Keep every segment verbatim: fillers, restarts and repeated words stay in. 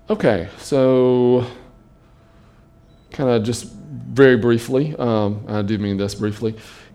Okay, so kind of just very briefly, um, I do mean this briefly.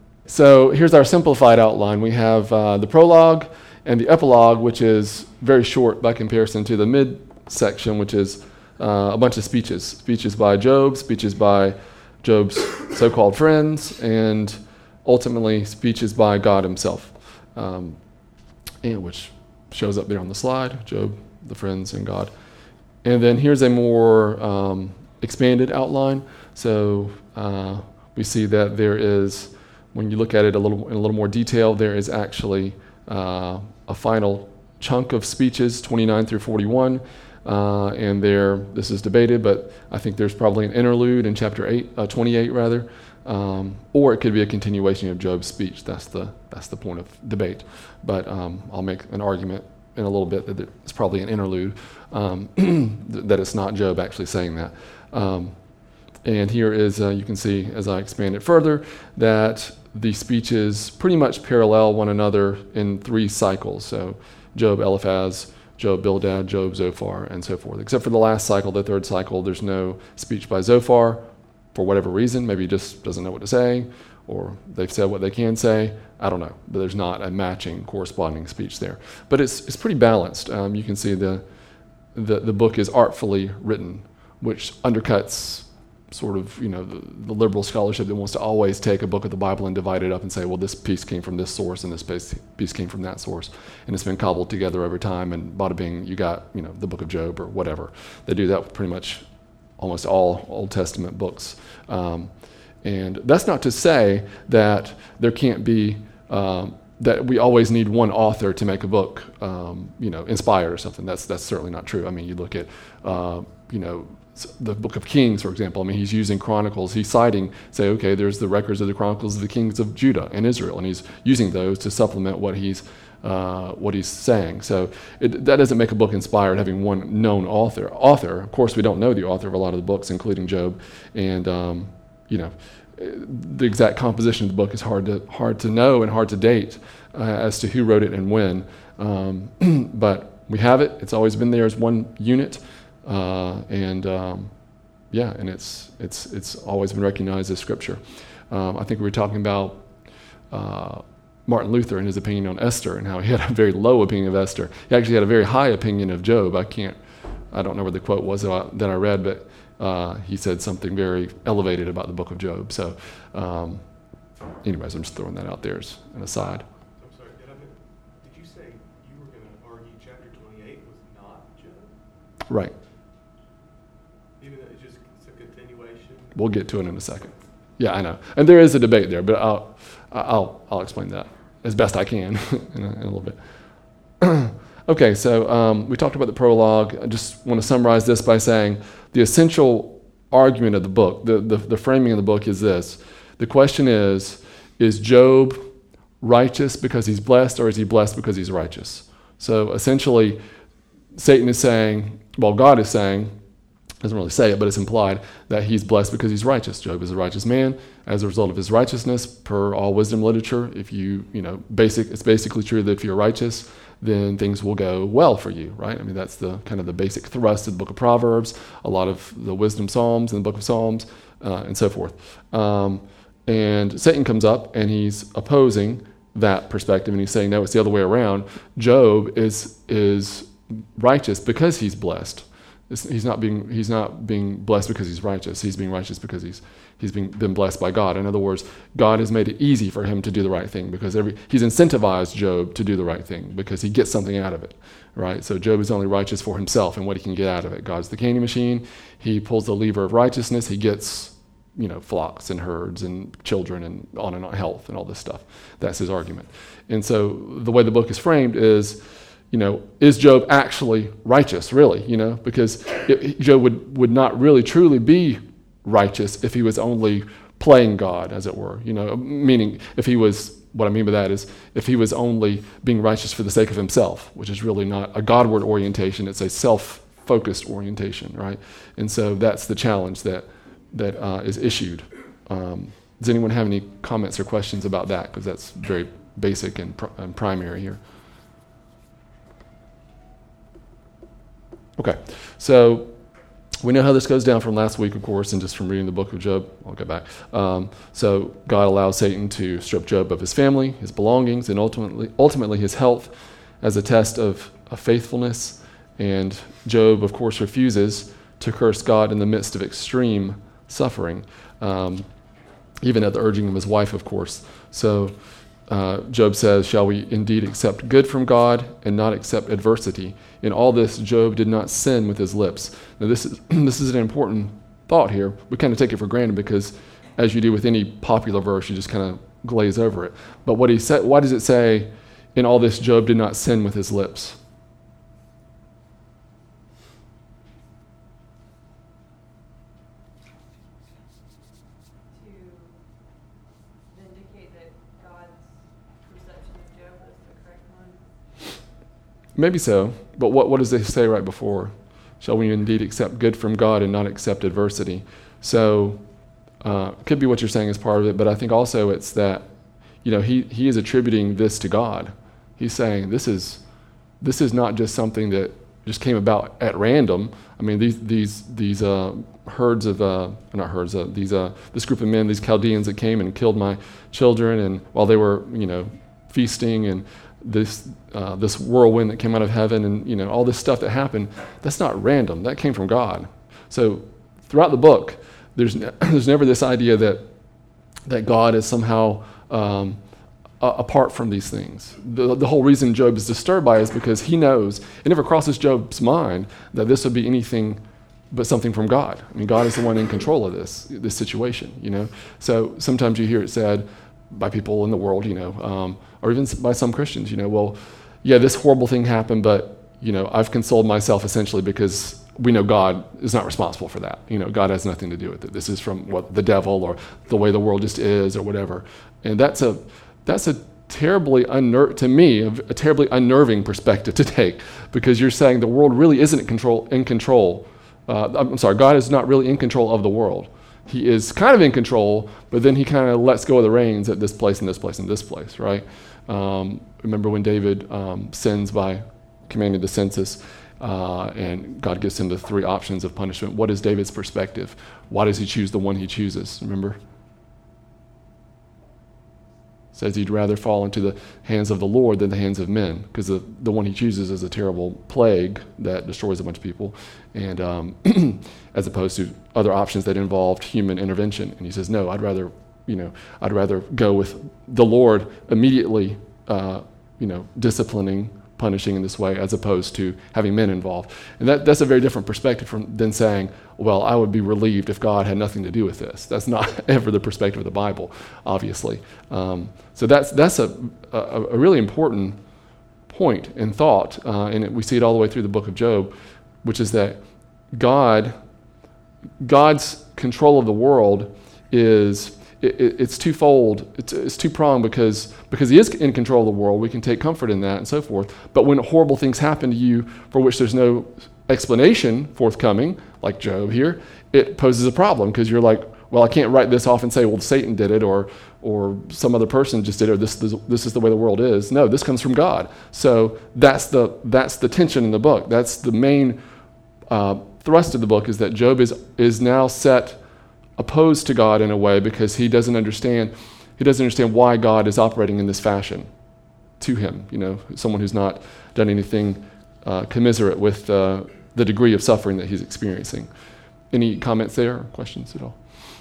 So here's our simplified outline. We have uh, the prologue and the epilogue, which is very short by comparison to the mid-section, which is uh, a bunch of speeches. Speeches by Job, speeches by Job's so-called friends, and ultimately speeches by God himself, um, and which shows up there on the slide, Job, the friends, and God. And then here's a more um, expanded outline. So uh, we see that there is, when you look at it a little in a little more detail, there is actually uh, a final chunk of speeches, twenty-nine through forty-one, uh, and there, this is debated, but I think there's probably an interlude in chapter eight, uh, twenty-eight rather, um, or it could be a continuation of Job's speech. That's the that's the point of debate. But um, I'll make an argument in a little bit that it's probably an interlude, um, that it's not Job actually saying that. Um, and here is, uh, you can see as I expand it further, that the speeches pretty much parallel one another in three cycles. So Job, Eliphaz, Job, Bildad, Job, Zophar, and so forth. Except for the last cycle, the third cycle, there's no speech by Zophar for whatever reason. Maybe he just doesn't know what to say, or they've said what they can say. I don't know, but there's not a matching corresponding speech there. But it's it's pretty balanced. Um, you can see the, the the book is artfully written, which undercuts sort of, you know, the, the liberal scholarship that wants to always take a book of the Bible and divide it up and say, well, this piece came from this source and this piece, piece came from that source. And it's been cobbled together over time, and bada bing, you got, you know, the book of Job or whatever. They do that with pretty much almost all Old Testament books. Um, and that's not to say that there can't be, um, that we always need one author to make a book, um, you know, inspired or something. That's that's certainly not true. I mean, you look at, uh, you know, the book of Kings, for example. I mean, he's using chronicles. He's citing, say, okay, there's the records of the chronicles of the kings of Judah and Israel, and he's using those to supplement what he's uh, what he's saying. So it, that doesn't make a book inspired having one known author. Author, of course, we don't know the author of a lot of the books, including Job, and um, you know, the exact composition of the book is hard to hard to know and hard to date uh, as to who wrote it and when. Um, but we have it. It's always been there as one unit. Uh, and um, yeah, and it's it's it's always been recognized as scripture. Um, I think we were talking about uh, Martin Luther and his opinion on Esther, and how he had a very low opinion of Esther. He actually had a very high opinion of Job. I can't, I don't know where the quote was that I, that I read, but uh, he said something very elevated about the book of Job. So, um, anyways, I'm just throwing that out there as an aside. I'm sorry, did, I, did you say you were going to argue chapter twenty-eight was not Job? Right. Even though it's just it's a continuation. We'll get to it in a second. Yeah, I know, and there is a debate there, but I'll I'll I'll explain that as best I can in, a, in a little bit. Okay, so um, we talked about the prologue. I just want to summarize this by saying the essential argument of the book, the, the the framing of the book is this: the question is, is Job righteous because he's blessed, or is he blessed because he's righteous? So essentially, Satan is saying, well, God is saying, doesn't really say it, but it's implied that he's blessed because he's righteous. Job is a righteous man as a result of his righteousness. Per all wisdom literature, if you, you know, basic, it's basically true that if you're righteous, then things will go well for you, right? I mean, that's the kind of the basic thrust of the book of Proverbs, a lot of the wisdom Psalms and the book of Psalms, uh, and so forth. Um, and Satan comes up and he's opposing that perspective, and he's saying, no, it's the other way around. Job is is righteous because he's blessed. He's not being he's not being blessed because he's righteous. He's being righteous because he's he's being been blessed by God. In other words, God has made it easy for him to do the right thing, because every he's incentivized Job to do the right thing because he gets something out of it, right? So Job is only righteous for himself and what he can get out of it. God's the candy machine. He pulls the lever of righteousness. He gets, you know, flocks and herds and children and on and on, health and all this stuff. That's his argument. And so the way the book is framed is, you know, is Job actually righteous, really? You know, because it, Job would, would not really truly be righteous if he was only playing God, as it were. You know, meaning if he was, what I mean by that is if he was only being righteous for the sake of himself, which is really not a Godward orientation, it's a self-focused orientation, right? And so that's the challenge that that uh, is issued. Um, does anyone have any comments or questions about that? Because that's very basic and, pr- and primary here. Okay, so we know how this goes down from last week, of course, and just from reading the book of Job. I'll go back. Um, so God allows Satan to strip Job of his family, his belongings, and ultimately, ultimately his health as a test of, of faithfulness. And Job, of course, refuses to curse God in the midst of extreme suffering, um, even at the urging of his wife, of course. So uh, Job says, shall we indeed accept good from God and not accept adversity? In all this, Job did not sin with his lips. Now, this is this is an important thought here. We kind of take it for granted because, as you do with any popular verse, you just kind of glaze over it. But what he said, why does it say, in all this, Job did not sin with his lips? To vindicate that God's perception of Job is the correct one. Maybe so, but what, what does they say right before? Shall we indeed accept good from God and not accept adversity? So, uh, could be what you're saying is part of it, but I think also it's that, you know, he, he is attributing this to God. He's saying this is this is not just something that just came about at random. I mean, these these these uh, herds of uh, not herds, uh, these uh, this group of men, these Chaldeans that came and killed my children, and while they were, you know, feasting, and this uh, this whirlwind that came out of heaven, and, you know, all this stuff that happened, that's not random. That came from God. So throughout the book, there's ne- there's never this idea that that God is somehow um, a- apart from these things. The, the whole reason Job is disturbed by it is because he knows, it never crosses Job's mind that this would be anything but something from God. I mean, God is the one in control of this this situation, you know. So sometimes you hear it said by people in the world, you know, um, or even by some Christians, you know, well, yeah, this horrible thing happened, but, you know, I've consoled myself essentially because we know God is not responsible for that. You know, God has nothing to do with it. This is from what the devil or the way the world just is or whatever. And that's a that's a terribly unner- to me a, a terribly unnerving perspective to take, because you're saying the world really isn't in control. In control. Uh, I'm sorry, God is not really in control of the world. He is kind of in control, but then he kind of lets go of the reins at this place and this place and this place, right? Um, remember when David um, sins by commanding the census, uh, and God gives him the three options of punishment. What is David's perspective? Why does he choose the one he chooses? Remember? Says he'd rather fall into the hands of the Lord than the hands of men, because the, the one he chooses is a terrible plague that destroys a bunch of people, and um, as opposed to other options that involved human intervention. And he says, no, I'd rather, you know, I'd rather go with the Lord immediately, uh, you know, disciplining, punishing in this way, as opposed to having men involved. And that, that's a very different perspective from than saying, well, I would be relieved if God had nothing to do with this. That's not ever the perspective of the Bible, obviously. Um, so that's that's a, a, a really important point in thought, uh, and it, we see it all the way through the book of Job, which is that God, God's control of the world is It, it, it's twofold. It's, it's two-pronged because because he is in control of the world. We can take comfort in that and so forth. But when horrible things happen to you for which there's no explanation forthcoming, like Job here, it poses a problem, because you're like, well, I can't write this off and say, well, Satan did it, or or some other person just did it, or this, this this is the way the world is. No, this comes from God. So that's the that's the tension in the book. That's the main uh, thrust of the book, is that Job is is now set opposed to God in a way, because he doesn't understand he doesn't understand why God is operating in this fashion to him. You know, someone who's not done anything uh, commiserate with uh, the degree of suffering that he's experiencing. Any comments there or questions at all?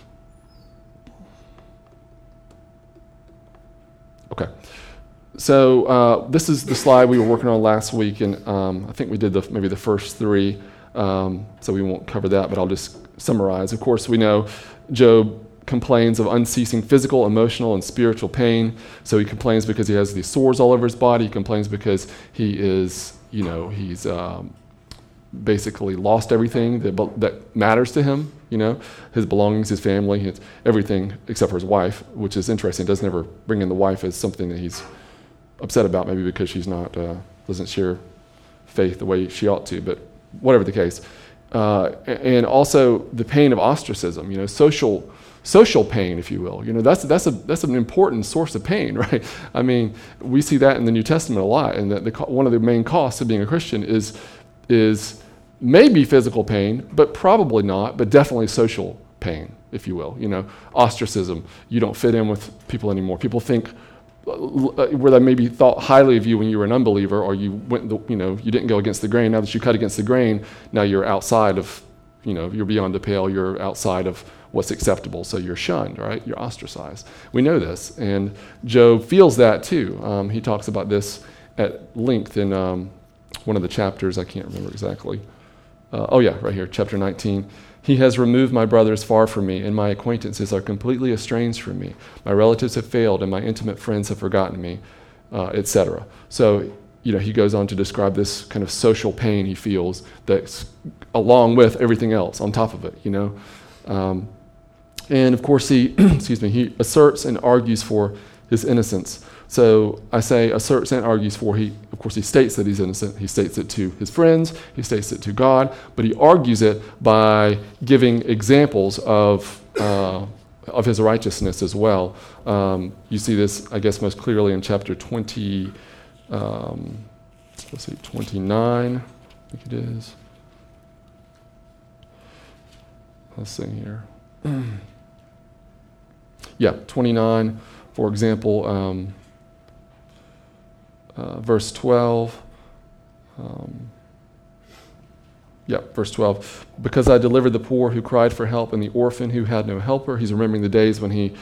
Okay. So uh, this is the slide we were working on last week, and um, I think we did the, maybe the first three, um, so we won't cover that, but I'll just summarize. Of course, we know Job complains of unceasing physical, emotional, and spiritual pain. So he complains because he has these sores all over his body. He complains because he is, you know, he's um, basically lost everything that that matters to him. You know, his belongings, his family, his everything except for his wife, which is interesting. He doesn't ever bring in the wife as something that he's upset about, maybe because she's not uh, doesn't share faith the way she ought to. But whatever the case. Uh, and also the pain of ostracism, you know, social social pain, if you will. You know, that's that's a that's an important source of pain, right? I mean, we see that in the New Testament a lot, and that the, one of the main costs of being a Christian is is maybe physical pain, but probably not, but definitely social pain, if you will. You know, ostracism. You don't fit in with people anymore. People think where they maybe thought highly of you when you were an unbeliever, or you went, the, you know, you didn't go against the grain. Now that you cut against the grain, now you're outside of, you know, you're beyond the pale. You're outside of what's acceptable. So you're shunned, right? You're ostracized. We know this, and Job feels that too. Um, he talks about this at length in um, one of the chapters. I can't remember exactly. Uh, oh yeah, right here, chapter nineteen. He has removed my brothers far from me, and my acquaintances are completely estranged from me. My relatives have failed, and my intimate friends have forgotten me, uh, et cetera. So, you know, he goes on to describe this kind of social pain he feels that's along with everything else on top of it, you know. Um, and of course, he, excuse me, he asserts and argues for his innocence. So I say asserts and argues for, he, of course, he states that he's innocent. He states it to his friends. He states it to God. But he argues it by giving examples of uh, of his righteousness as well. Um, you see this, I guess, most clearly in chapter twenty, um, let's see, twenty-nine, I think it is. Let's see here. Yeah, twenty-nine, for example. Um, Uh, verse twelve. Um, yeah, verse twelve. Because I delivered the poor who cried for help and the orphan who had no helper. He's remembering the days when he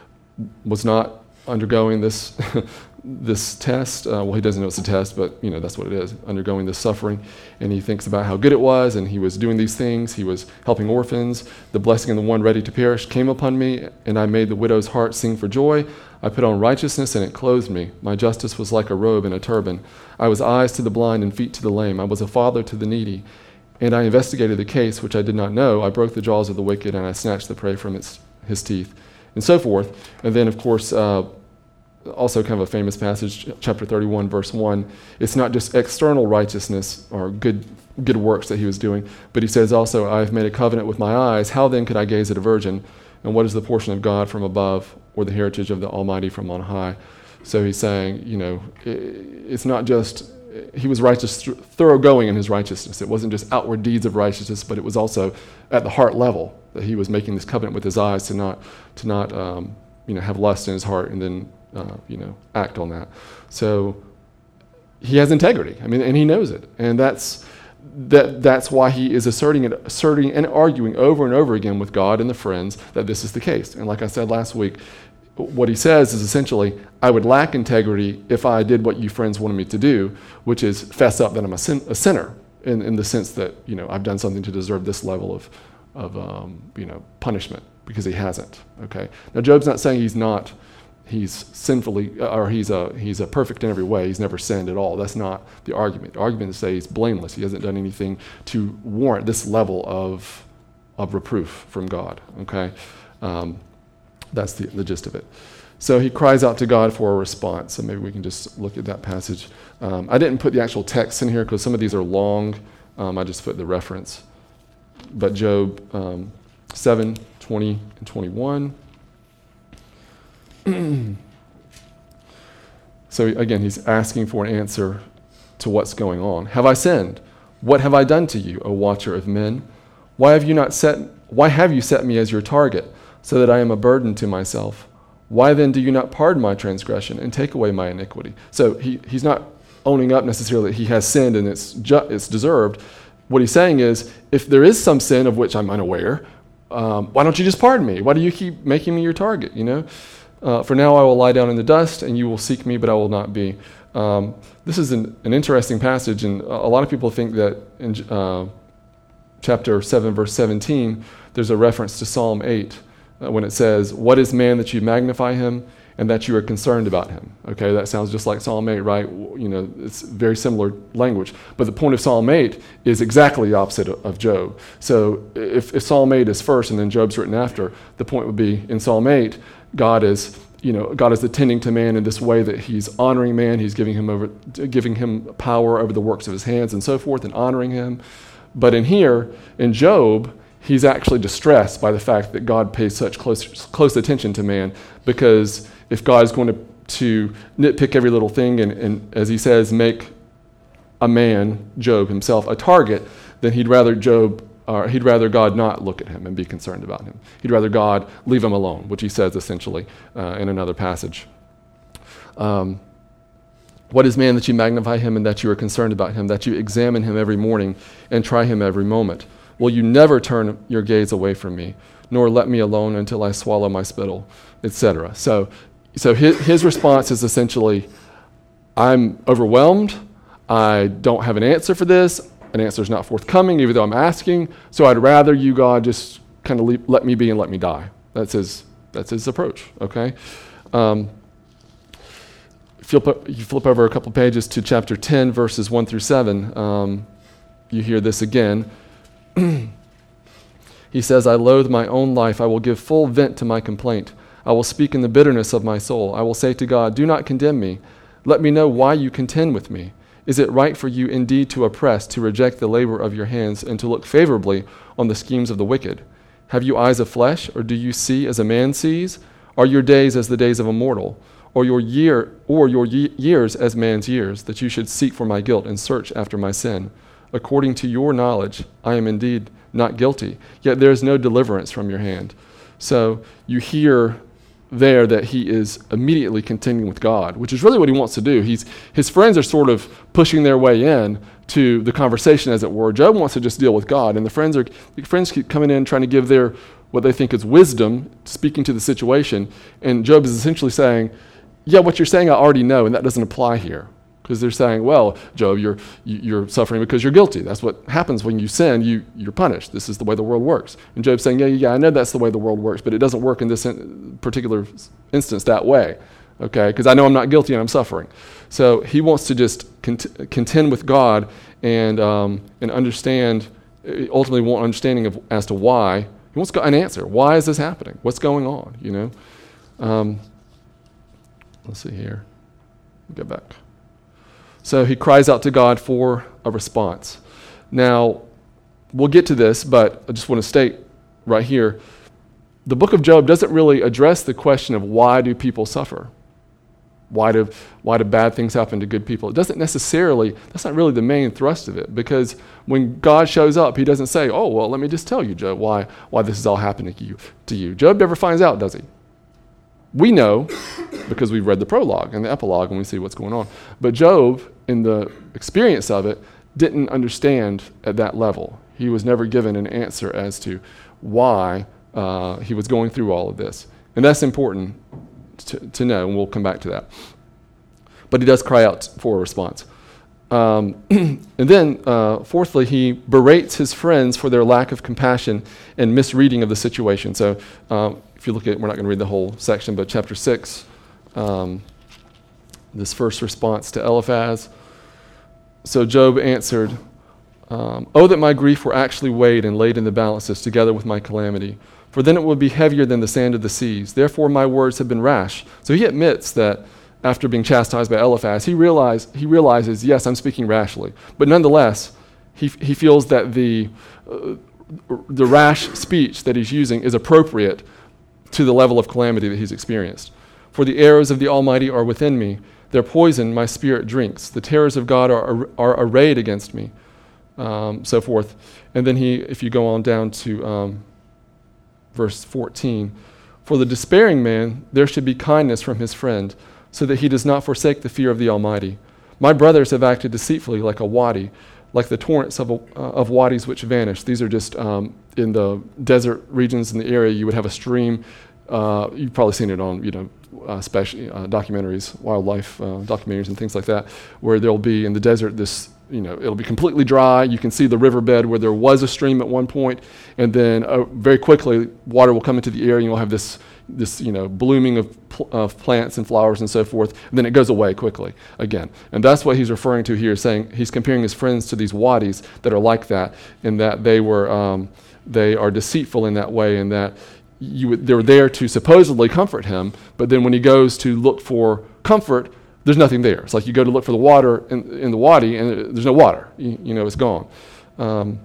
was not undergoing this this test. Uh, well, he doesn't know it's a test, but you know that's what it is, undergoing this suffering. And he thinks about how good it was, and he was doing these things. He was helping orphans. The blessing of the one ready to perish came upon me, and I made the widow's heart sing for joy. I put on righteousness, and it clothed me. My justice was like a robe and a turban. I was eyes to the blind and feet to the lame. I was a father to the needy. And I investigated the case, which I did not know. I broke the jaws of the wicked, and I snatched the prey from its, his teeth, and so forth. And then, of course, uh, also kind of a famous passage, chapter thirty-one, verse one. It's not just external righteousness or good good works that he was doing, but he says also, I have made a covenant with my eyes. How then could I gaze at a virgin? And what is the portion of God from above, or the heritage of the Almighty from on high? So he's saying, you know, it's not just, he was righteous, thoroughgoing in his righteousness. It wasn't just outward deeds of righteousness, but it was also at the heart level that he was making this covenant with his eyes to not, to not, um, you know, have lust in his heart and then, uh, you know, act on that. So he has integrity. I mean, and he knows it, and that's. That that's why he is asserting and asserting and arguing over and over again with God and the friends that this is the case. And like I said last week, what he says is essentially, I would lack integrity if I did what you friends wanted me to do, which is fess up that I'm a, sin, a sinner in, in the sense that, you know, I've done something to deserve this level of of um, you know, punishment, because he hasn't. Okay. Now Job's not saying he's not. He's sinfully, or he's a he's a perfect in every way. He's never sinned at all. That's not the argument. The argument is to say he's blameless. He hasn't done anything to warrant this level of of reproof from God. Okay, um, that's the, the gist of it. So he cries out to God for a response. So maybe we can just look at that passage. Um, I didn't put the actual text in here because some of these are long. Um, I just put the reference. But Job um, seven, twenty, and twenty-one. So again, he's asking for an answer to what's going on. Have I sinned? What have I done to you, O watcher of men? Why have you not set why have you set me as your target, so that I am a burden to myself? Why then do you not pardon my transgression and take away my iniquity? So he, he's not owning up necessarily that he has sinned and it's ju- it's deserved. What he's saying is, if there is some sin of which I'm unaware, um, why don't you just pardon me? Why do you keep making me your target, you know? Uh, for now I will lie down in the dust, and you will seek me, but I will not be. Um, this is an, an interesting passage, and a lot of people think that in uh, chapter seven, verse seventeen, there's a reference to Psalm eight, uh, when it says, what is man that you magnify him, and that you are concerned about him? Okay, that sounds just like Psalm eight, right? You know, it's very similar language. But the point of Psalm eight is exactly the opposite of, of Job. So if, if Psalm eight is first and then Job's written after, the point would be in Psalm eight, God is, you know, God is attending to man in this way that he's honoring man. He's giving him over, giving him power over the works of his hands and so forth, and honoring him. But in here, in Job, he's actually distressed by the fact that God pays such close close attention to man, because if God is going to, to nitpick every little thing and, and, as he says, make a man, Job himself, a target, then he'd rather Job, or he'd rather God not look at him and be concerned about him. He'd rather God leave him alone, which he says essentially uh, in another passage. Um, what is man that you magnify him and that you are concerned about him, that you examine him every morning and try him every moment? Will you never turn your gaze away from me, nor let me alone until I swallow my spittle, et cetera. So, so his, his response is essentially, I'm overwhelmed. I don't have an answer for this. An answer is not forthcoming, even though I'm asking. So I'd rather you, God, just kind of let me be and let me die. That's his. That's his approach. Okay. Um, if you flip, you flip over a couple pages to chapter ten, verses one through seven. Um, you hear this again. He says, "I loathe my own life. I will give full vent to my complaint. I will speak in the bitterness of my soul. I will say to God, do not condemn me. Let me know why you contend with me. Is it right for you indeed to oppress, to reject the labor of your hands, and to look favorably on the schemes of the wicked? Have you eyes of flesh, or do you see as a man sees? Are your days as the days of a mortal, or your year, or your ye- years as man's years, that you should seek for my guilt and search after my sin? According to your knowledge, I am indeed not guilty, yet there is no deliverance from your hand." So you hear there that he is immediately contending with God, which is really what he wants to do. He's, his friends are sort of pushing their way in to the conversation, as it were. Job wants to just deal with God, and the friends are the friends keep coming in trying to give their what they think is wisdom, speaking to the situation, and Job is essentially saying, yeah, what you're saying I already know, and that doesn't apply here. Because they're saying, well, Job, you're you're suffering because you're guilty. That's what happens when you sin. You you're punished. This is the way the world works. And Job's saying, yeah, yeah, I know that's the way the world works, but it doesn't work in this in particular instance that way. Okay, because I know I'm not guilty and I'm suffering. So he wants to just cont- contend with God and um, and understand, ultimately want understanding of as to why. He wants an answer. Why is this happening? What's going on? You know. Um, let's see here. Get back. So he cries out to God for a response. Now, we'll get to this, but I just want to state right here, the book of Job doesn't really address the question of why do people suffer? Why do, why do bad things happen to good people? It doesn't necessarily, that's not really the main thrust of it, because when God shows up, he doesn't say, oh, well, let me just tell you, Job, why, why this is all happening to you, to you. Job never finds out, does he? We know because we've read the prologue and the epilogue and we see what's going on. But Job, in the experience of it, didn't understand at that level. He was never given an answer as to why uh, he was going through all of this. And that's important to, to know, and we'll come back to that. But he does cry out for a response. Um, and then, uh, fourthly, he berates his friends for their lack of compassion and misreading of the situation. So um, if you look at, we're not going to read the whole section, but chapter six, um, this first response to Eliphaz. So Job answered, um, "Oh, that my grief were actually weighed and laid in the balances together with my calamity, for then it would be heavier than the sand of the seas. Therefore my words have been rash." So he admits that after being chastised by Eliphaz, he realize, he realizes, yes, I'm speaking rashly. But nonetheless, he he feels that the uh, the rash speech that he's using is appropriate to the level of calamity that he's experienced. "For the arrows of the Almighty are within me. Their poison my spirit drinks. The terrors of God are, are arrayed against me." Um, so forth. And then he, if you go on down to um, verse fourteen, "For the despairing man there should be kindness from his friend, so that he does not forsake the fear of the Almighty. My brothers have acted deceitfully like a wadi, like the torrents of, a, uh, of wadis which vanish." These are just um, in the desert regions in the area, you would have a stream. Uh, you've probably seen it on, you know, uh, special uh, documentaries, wildlife uh, documentaries and things like that, where there'll be in the desert this, you know, it'll be completely dry. You can see the riverbed where there was a stream at one point, and then uh, very quickly water will come into the area, and you'll have this, this, you know, blooming of, pl- of plants and flowers and so forth, and then it goes away quickly again. And that's what he's referring to here, saying he's comparing his friends to these wadis that are like that, in that they were, um, they are deceitful in that way, in that you would, they're there to supposedly comfort him, but then when he goes to look for comfort, there's nothing there. It's like you go to look for the water in, in the wadi, and there's no water. You, you know, it's gone. Um,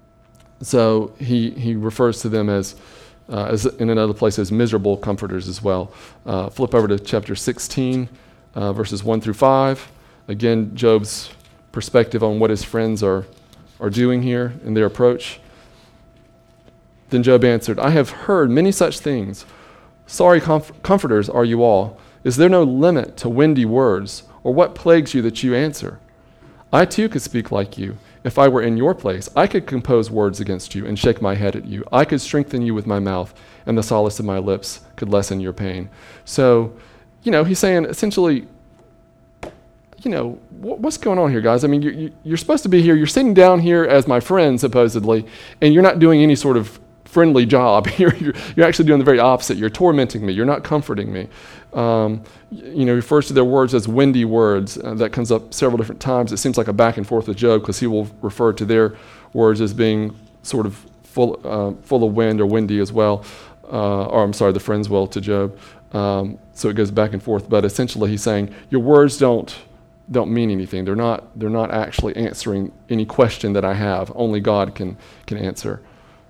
so he he refers to them as, uh, as in another place, as miserable comforters as well. Uh, flip over to chapter sixteen, uh, verses one through five. Again, Job's perspective on what his friends are are doing here in their approach? Then Job answered, I have heard many such things. Sorry comf- comforters are you all. Is there no limit to windy words, or what plagues you that you answer? I too could speak like you. If I were in your place, I could compose words against you and shake my head at you. I could strengthen you with my mouth, and the solace of my lips could lessen your pain. So, you know, he's saying essentially, you know, wh- what's going on here, guys? I mean, you're, you're supposed to be here. You're sitting down here as my friend, supposedly, and you're not doing any sort of friendly job. you're, you're, you're actually doing the very opposite. You're tormenting me. You're not comforting me. Um, you know, he refers to their words as windy words. Uh, that comes up several different times. It seems like a back and forth with Job, because he will refer to their words as being sort of full, uh, full of wind or windy as well. Uh, or I'm sorry, the friends will to Job. Um, so it goes back and forth. But essentially, he's saying your words don't don't mean anything. They're not they're not actually answering any question that I have. Only God can can answer.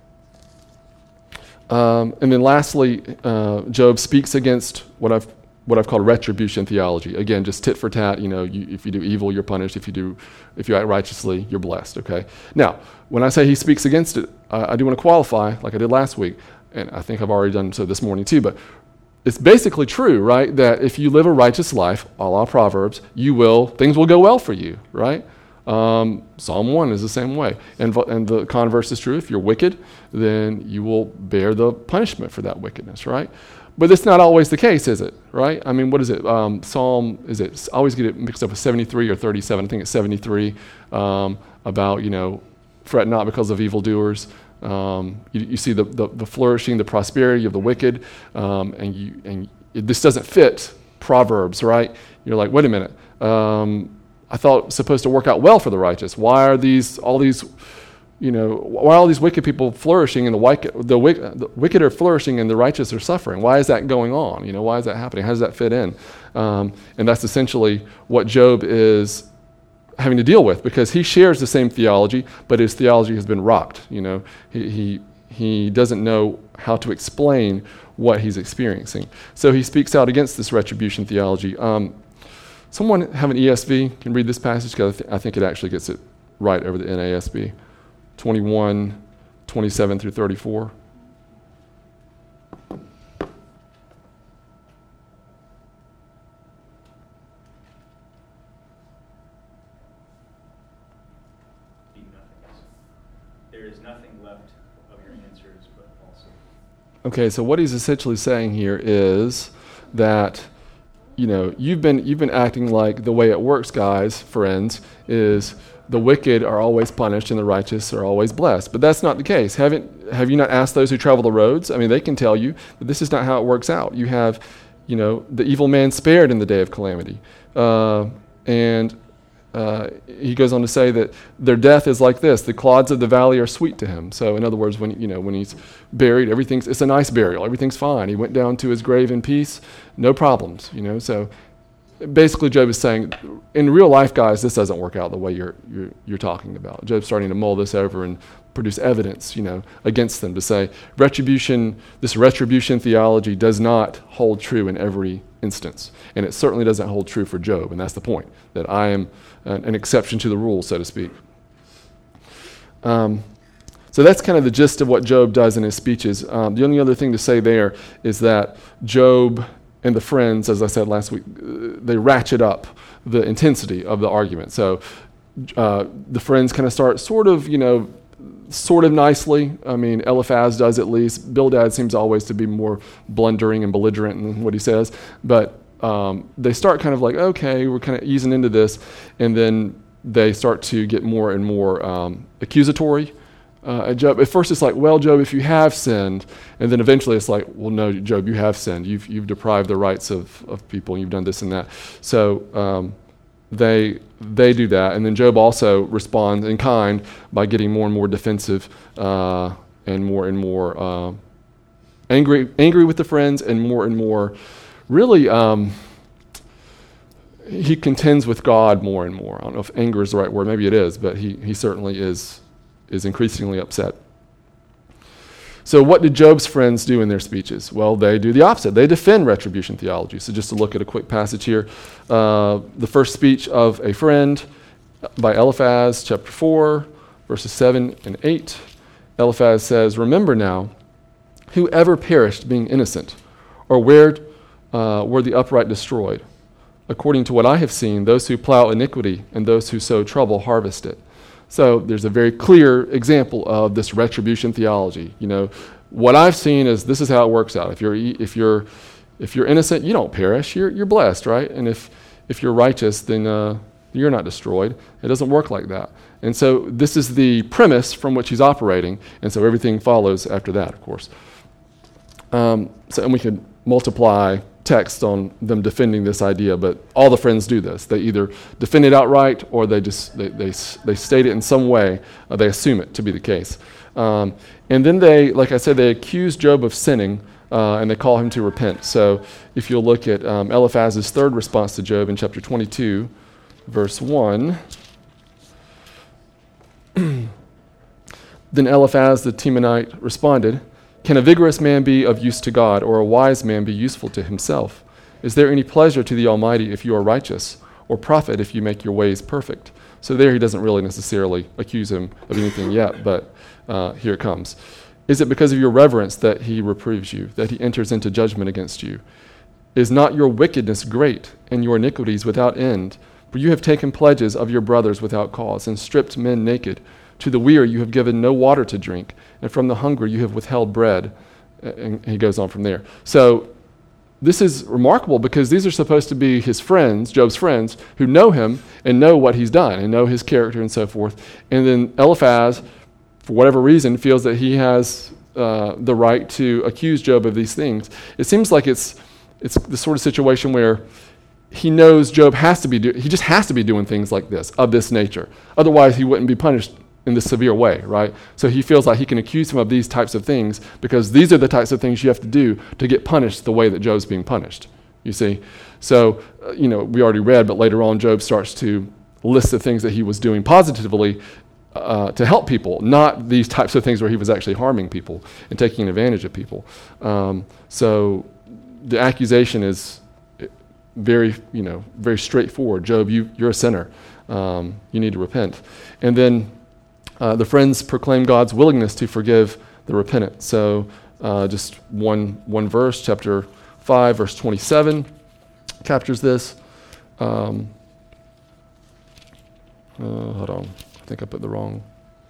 Um, and then lastly, uh, Job speaks against what I've what I've called retribution theology. Again, just tit for tat. You know, you, if you do evil, you're punished. If you do, if you act righteously, you're blessed. Okay. Now, when I say he speaks against it, uh, I do want to qualify, like I did last week, and I think I've already done so this morning too. But it's basically true, right? That if you live a righteous life, a la Proverbs, you will things will go well for you, right? Um, Psalm one is the same way. And, and the converse is true. If you're wicked, then you will bear the punishment for that wickedness, right? But that's not always the case, is it? Right? I mean, what is it? Um, Psalm, is it? I always get it mixed up with seventy-three or thirty-seven. I think it's seventy-three, um, about, you know, fret not because of evildoers. Um, you, you see the, the, the flourishing, the prosperity of the wicked, um, and you and it, this doesn't fit Proverbs, right? You're like, wait a minute. Um, I thought it was supposed to work out well for the righteous. Why are these all these, you know, why are all these wicked people flourishing and the wicked, the, wicked, the wicked are flourishing and the righteous are suffering? Why is that going on? You know, why is that happening? How does that fit in? Um, and that's essentially what Job is having to deal with, because he shares the same theology, but his theology has been rocked. You know, he he he doesn't know how to explain what he's experiencing. So he speaks out against this retribution theology. Um, Someone have an E S V, can read this passage, because I, th- I think it actually gets it right over the N A S B. twenty-one, twenty-seven through thirty-four. Be nothings. There is nothing left of your answers, but also. Okay, so what he's essentially saying here is that, you know, you've been you've been acting like the way it works, guys, friends, is the wicked are always punished and the righteous are always blessed. But that's not the case. Haven't have you not asked those who travel the roads? I mean, they can tell you that this is not how it works out. You have, you know, the evil man spared in the day of calamity. Uh, and uh, he goes on to say that their death is like this: the clods of the valley are sweet to him. So in other words, when you know when he's buried, everything's it's a nice burial. Everything's fine. He went down to his grave in peace, no problems. You know, so basically Job is saying, in real life, guys, this doesn't work out the way you're you're you're talking about. Job's starting to mull this over and produce evidence, you know, against them to say retribution. This retribution theology does not hold true in every instance, and it certainly doesn't hold true for Job. And that's the point, that I am an, an exception to the rule, so to speak. Um, so that's kind of the gist of what Job does in his speeches. Um, the only other thing to say there is that Job and the friends, as I said last week, uh, they ratchet up the intensity of the argument. So uh, the friends kind of start sort of, you know, sort of nicely. I mean, Eliphaz does at least. Bildad seems always to be more blundering and belligerent in what he says. But um, they start kind of like, okay, we're kind of easing into this. And then they start to get more and more um, accusatory. Uh, at Job, at first it's like, well, Job, if you have sinned, and then eventually it's like, well, no, Job, you have sinned. You've you've deprived the rights of, of people, and you've done this and that. So um, they they do that, and then Job also responds in kind by getting more and more defensive uh, and more and more uh, angry angry with the friends, and more and more, really, um, he contends with God more and more. I don't know if anger is the right word. Maybe it is, but he he certainly is. is increasingly upset. So what did Job's friends do in their speeches? Well, they do the opposite. They defend retribution theology. So just to look at a quick passage here, uh, the first speech of a friend by Eliphaz, chapter four, verses seven and eight, Eliphaz says, "Remember now, whoever perished being innocent, or where uh, were the upright destroyed? According to what I have seen, those who plow iniquity and those who sow trouble harvest it." So there's a very clear example of this retribution theology. You know, what I've seen is this is how it works out. If you're if you're if you're innocent, you don't perish. You're you're blessed, right? And if if you're righteous, then uh, you're not destroyed. It doesn't work like that. And so this is the premise from which he's operating, and so everything follows after that, of course. Um, so and we could multiply text on them defending this idea, but all the friends do this. They either defend it outright, or they just they they, they state it in some way. Uh, they assume it to be the case, um, and then they, like I said, they accuse Job of sinning, uh, and they call him to repent. So if you'll look at um, Eliphaz's third response to Job in chapter twenty-two, verse one. Then Eliphaz the Temanite responded, "Can a vigorous man be of use to God, or a wise man be useful to himself? Is there any pleasure to the Almighty if you are righteous, or profit if you make your ways perfect?" So there he doesn't really necessarily accuse him of anything yet, but uh, here it comes. "Is it because of your reverence that he reproves you, that he enters into judgment against you? Is not your wickedness great, and your iniquities without end? For you have taken pledges of your brothers without cause, and stripped men naked. To the weary you have given no water to drink, and from the hungry you have withheld bread." And he goes on from there. So this is remarkable because these are supposed to be his friends, Job's friends, who know him and know what he's done and know his character and so forth. And then Eliphaz, for whatever reason, feels that he has uh, the right to accuse Job of these things. It seems like it's it's the sort of situation where he knows Job has to be do- he just has to be doing things like this, of this nature. Otherwise, he wouldn't be punished in this severe way, right? So he feels like he can accuse him of these types of things because these are the types of things you have to do to get punished the way that Job's being punished, you see? So, uh, you know, we already read, but later on Job starts to list the things that he was doing positively uh, to help people, not these types of things where he was actually harming people and taking advantage of people. Um, so the accusation is very, you know, very straightforward. Job, you, you're a sinner. Um, you need to repent. And then Uh, the friends proclaim God's willingness to forgive the repentant. So uh, just one one verse, chapter five, verse twenty-seven, captures this. Um, uh, hold on. I think I put the wrong.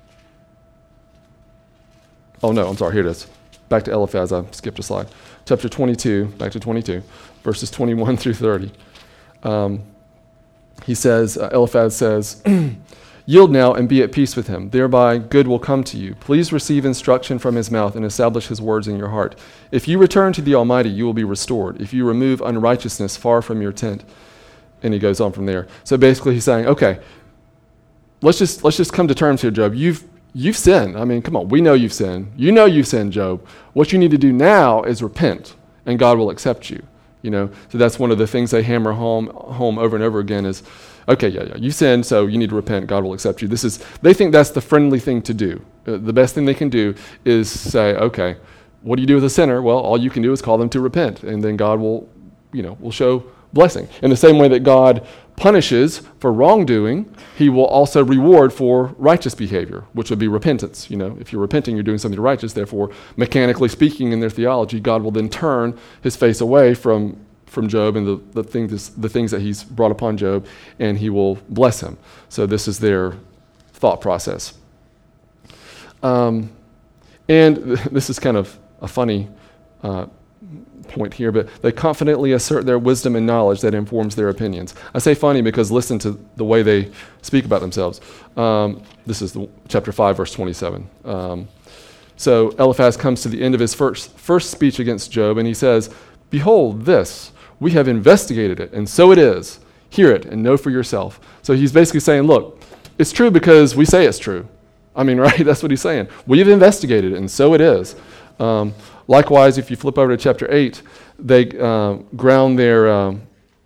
Oh, no, I'm sorry. Here it is. Back to Eliphaz. I skipped a slide. Chapter twenty-two, back to twenty-two, verses twenty-one through thirty. Um, he says, uh, Eliphaz says, "Yield now and be at peace with him. Thereby good will come to you. Please receive instruction from his mouth and establish his words in your heart. If you return to the Almighty, you will be restored. If you remove unrighteousness far from your tent." And he goes on from there. So basically he's saying, okay, let's just let's just come to terms here, Job. You've you've sinned. I mean, come on, we know you've sinned. You know you've sinned, Job. What you need to do now is repent, and God will accept you. You know, so that's one of the things they hammer home home over and over again is, okay, yeah, yeah, you sinned, so you need to repent. God will accept you. This is, they think that's the friendly thing to do. Uh, the best thing they can do is say, okay, what do you do with a sinner? Well, all you can do is call them to repent, and then God will, you know, will show blessing. In the same way that God punishes for wrongdoing, he will also reward for righteous behavior, which would be repentance. You know, if you're repenting, you're doing something righteous. Therefore, mechanically speaking, in their theology, God will then turn his face away from from Job and the, the, things, the things that he's brought upon Job, and he will bless him. So this is their thought process. Um, and th- this is kind of a funny uh, point here, but they confidently assert their wisdom and knowledge that informs their opinions. I say funny because listen to the way they speak about themselves. Um, this is the, chapter five, verse twenty-seven. Um, so Eliphaz comes to the end of his first, first speech against Job, and he says, "Behold this, we have investigated it, and so it is. Hear it and know for yourself." So he's basically saying, look, it's true because we say it's true. I mean, right? That's what he's saying. We've investigated it, and so it is. Um, likewise, if you flip over to chapter eight, they uh, ground their, um,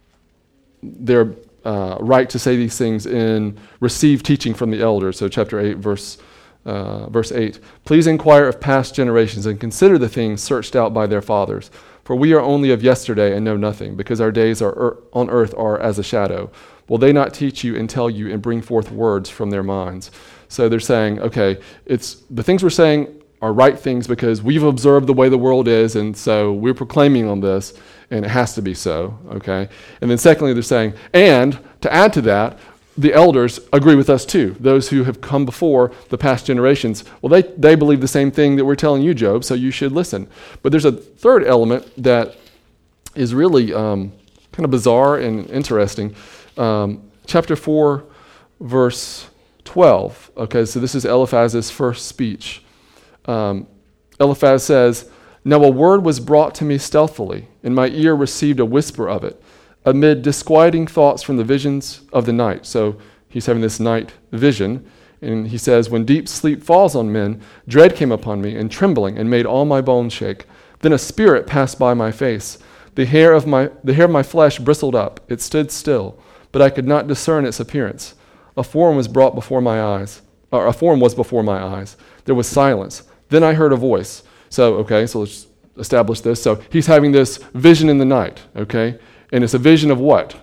their uh, right to say these things in receive teaching from the elders. So chapter eight, verse uh, verse eight. "Please inquire of past generations and consider the things searched out by their fathers. For we are only of yesterday and know nothing, because our days are er- on earth are as a shadow. Will they not teach you and tell you and bring forth words from their minds?" So they're saying, okay, it's the things we're saying are right things because we've observed the way the world is, and so we're proclaiming on this, and it has to be so, okay? And then secondly, they're saying, and to add to that, the elders agree with us too. Those who have come before the past generations, well, they, they believe the same thing that we're telling you, Job, so you should listen. But there's a third element that is really um, kind of bizarre and interesting. Um, chapter four, verse twelve. Okay, so this is Eliphaz's first speech. Um, Eliphaz says, "Now a word was brought to me stealthily, and my ear received a whisper of it, amid disquieting thoughts from the visions of the night." So he's having this night vision, and he says, "When deep sleep falls on men, dread came upon me, and trembling, and made all my bones shake. Then a spirit passed by my face. The hair of my the hair of my flesh bristled up. It stood still, but I could not discern its appearance. A form was brought before my eyes, or a form was before my eyes. There was silence. Then I heard a voice." So, okay, so let's establish this. So he's having this vision in the night, okay? And it's a vision of what?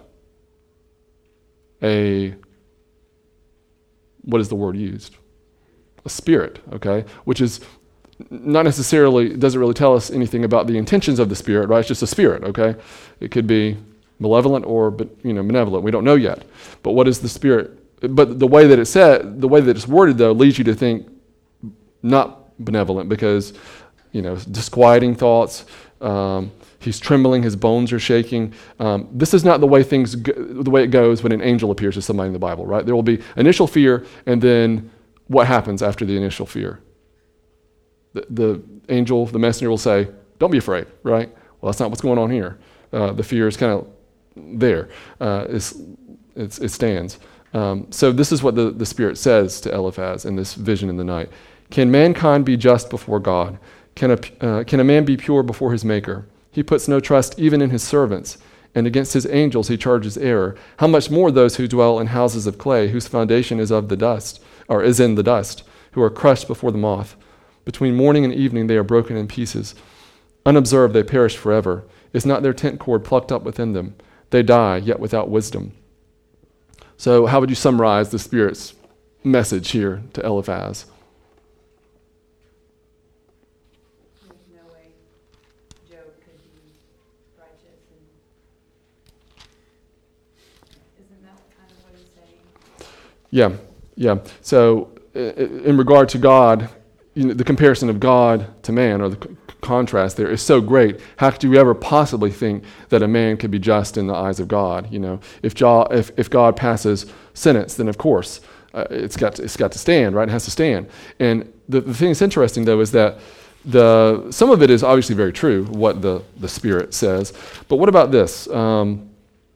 A, what is the word used? A spirit, okay? Which is not necessarily, doesn't really tell us anything about the intentions of the spirit, right? It's just a spirit, okay? It could be malevolent or, you know, benevolent. We don't know yet. But what is the spirit? But the way that it's said, the way that it's worded, though, leads you to think not benevolent because, you know, disquieting thoughts. Um, he's trembling. His bones are shaking. Um, this is not the way things, go, the way it goes when an angel appears to somebody in the Bible, right? There will be initial fear, and then what happens after the initial fear? The, the angel, the messenger will say, "Don't be afraid," right? Well, that's not what's going on here. Uh, the fear is kind of there. Uh, it's, it's, it stands. Um, so this is what the, the Spirit says to Eliphaz in this vision in the night. "Can mankind be just before God? Can a, uh, can a man be pure before his Maker? He puts no trust even in his servants, and against his angels he charges error. How much more those who dwell in houses of clay, whose foundation is of the dust, or is in the dust, who are crushed before the moth. Between morning and evening they are broken in pieces. Unobserved they perish forever. Is not their tent cord plucked up within them? They die, yet without wisdom." So how would you summarize the Spirit's message here to Eliphaz? There's no way Job could be righteous, and isn't that kind of what he's saying? Yeah, yeah. So in regard to God, you know, the comparison of God to man, or the c- contrast there, is so great. How could you ever possibly think that a man could be just in the eyes of God? You know, if jo- if, if God passes sentence, then of course uh, it's got to, it's got to stand, right? It has to stand. And the, the thing that's interesting though is that the some of it is obviously very true, what the the Spirit says. But what about this? Um,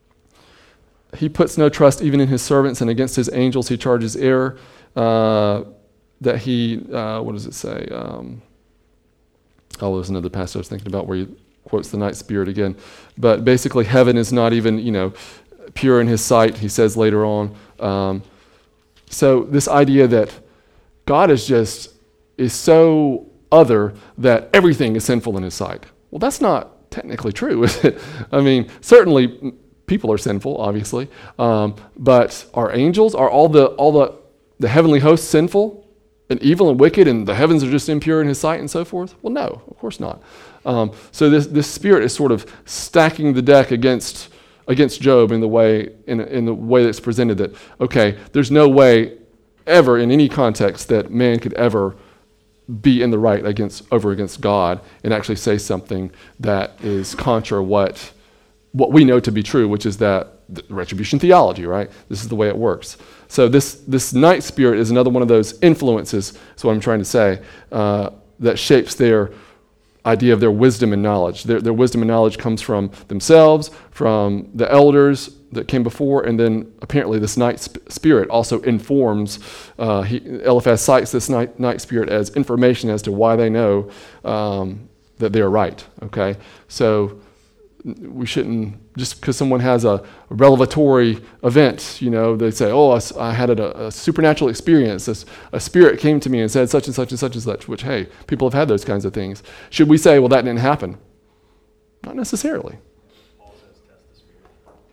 he puts no trust even in his servants, and against his angels he charges error. Uh, that he, uh, what does it say? Um, oh, there's another passage I was thinking about where he quotes the night spirit again. But basically heaven is not even, you know, pure in his sight, he says later on. Um, so this idea that God is just, is so other that everything is sinful in his sight. Well, that's not technically true, is it? I mean, certainly people are sinful, obviously. Um, but are angels, are all the all the, the heavenly hosts sinful and evil and wicked, and the heavens are just impure in his sight and so forth? Well, no, of course not. Um, so this this Spirit is sort of stacking the deck against against Job in the way in in the way that's presented. That okay, there's no way ever in any context that man could ever be in the right against over against God and actually say something that is contra what what we know to be true, which is that retribution theology, right? This is the way it works. So this this night spirit is another one of those influences, that's what I'm trying to say, uh, that shapes their idea of their wisdom and knowledge. Their, their wisdom and knowledge comes from themselves, from the elders that came before, and then apparently this night sp- spirit also informs, uh, he, Eliphaz cites this night, night spirit as information as to why they know um, that they're right, okay? So we shouldn't, just because someone has a revelatory event, you know, they say, oh, I, I had a, a supernatural experience. A, a spirit came to me and said such and such and such and such, which, hey, people have had those kinds of things. Should we say, well, that didn't happen? Not necessarily.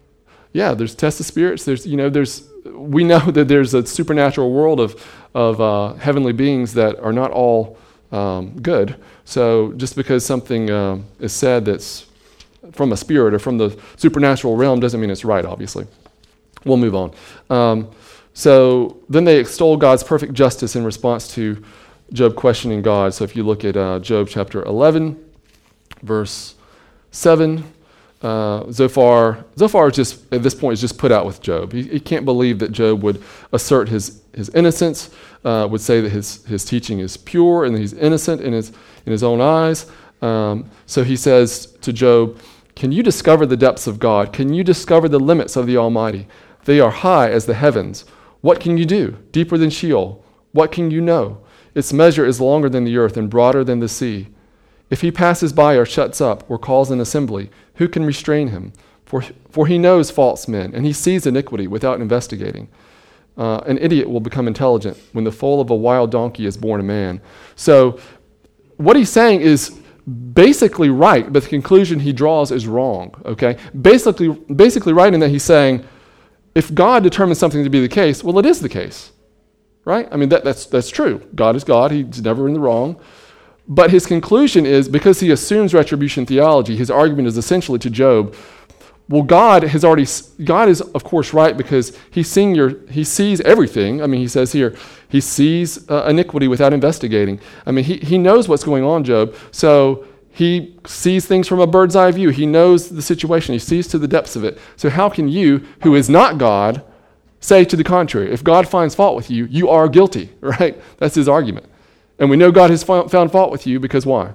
Yeah, there's tests of spirits. There's, you know, there's, we know that there's a supernatural world of, of uh, heavenly beings that are not all um, good. So just because something uh, is said that's from a spirit or from the supernatural realm doesn't mean it's right, obviously. We'll move on. Um, so then they extol God's perfect justice in response to Job questioning God. So if you look at uh, Job chapter eleven, verse seven, uh, Zophar, Zophar is just, at this point, is just put out with Job. He, he can't believe that Job would assert his, his innocence, uh, would say that his, his teaching is pure and that he's innocent in his, in his own eyes. Um, so he says to Job, can you discover the depths of God? Can you discover the limits of the Almighty? They are high as the heavens. What can you do? Deeper than Sheol. What can you know? Its measure is longer than the earth and broader than the sea. If he passes by or shuts up or calls an assembly, who can restrain him? For, for he knows false men, and he sees iniquity without investigating. Uh, an idiot will become intelligent when the foal of a wild donkey is born a man. So what he's saying is basically right, but the conclusion he draws is wrong, okay? Basically, basically right in that he's saying, if God determines something to be the case, well, it is the case, right? I mean, that, that's that's true. God is God. He's never in the wrong. But his conclusion is, because he assumes retribution theology, his argument is essentially to Job, well, God has already, God is, of course, right because he's seeing your, he sees everything. I mean, he says here, he sees uh, iniquity without investigating. I mean, he, he knows what's going on, Job. So he sees things from a bird's eye view. He knows the situation. He sees to the depths of it. So how can you, who is not God, say to the contrary? If God finds fault with you, you are guilty, right? That's his argument. And we know God has found fault with you because why?